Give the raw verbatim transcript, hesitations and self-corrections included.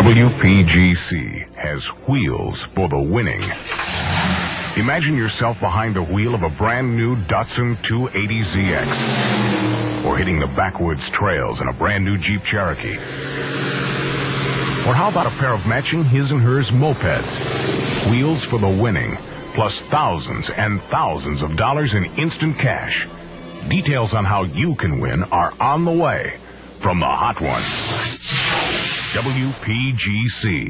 W P G C has wheels for the winning. Imagine yourself behind the wheel of a brand new Datsun two eighty Z X, or hitting the backwoods trails in a brand new Jeep Cherokee. Or how about a pair of matching his and hers mopeds? Wheels for the winning, plus thousands and thousands of dollars in instant cash. Details on how you can win are on the way from the Hot Ones. W P G C.